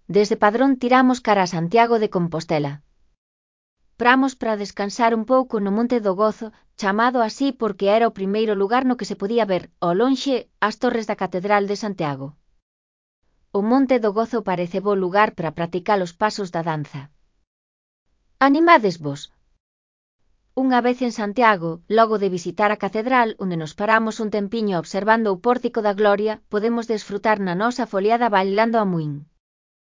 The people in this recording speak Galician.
Desde Padrón tiramos cara a Santiago de Compostela. Pramos para descansar un pouco no Monte do Gozo, chamado así porque era o primeiro lugar no que se podía ver, ao lonxe, as torres da Catedral de Santiago. O Monte do Gozo parece bo lugar para practicar os pasos da danza. Animádesvos? Unha vez en Santiago, logo de visitar a catedral, onde nos paramos un tempiño observando o Pórtico da Gloria, podemos desfrutar na nosa foliada bailando a muín.